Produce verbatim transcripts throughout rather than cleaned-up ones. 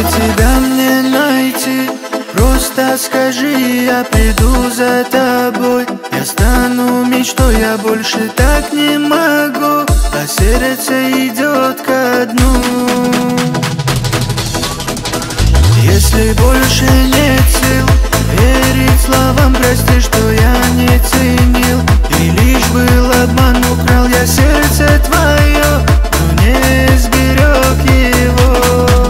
тебя мне найти? Просто скажи, я приду за тобой. Я стану мечтой, я больше так не могу, а сердце идет ко дну. Если больше нет сил верить словам, прости, что я не ценил, и лишь был обман, украл я сердце твое, но не сберег его.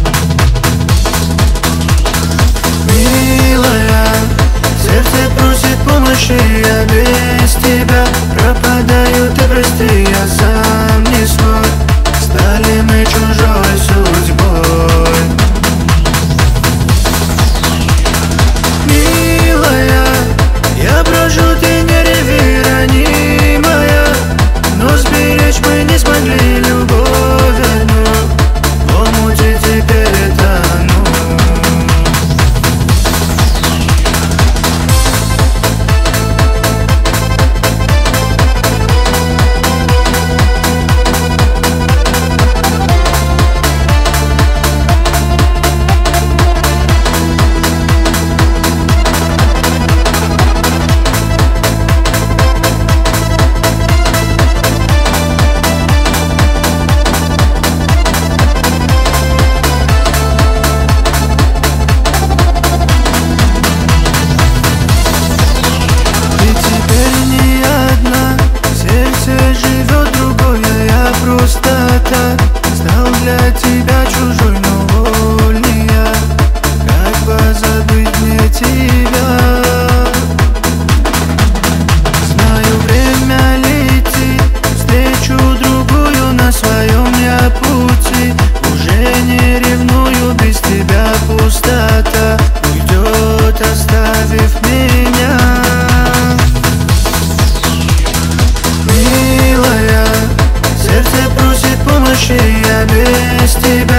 Милая, сердце просит помощи, я без тебя пропадаю, ты прости, я сам не свой. Стали мы чужой судьбой. Милая, я прошу, ты не реви, ранимая, но сберечь мы не смогли любовь одну. В омуте теперь тону. Стал для тебя чужой, но вольный я. Как позабыть мне тебя? Знаю, время летит, встречу другую на своем я пути. Уже не ревную, без тебя пустота уйдет, оставив меня. Милая, сердце просит помощи, я без тебя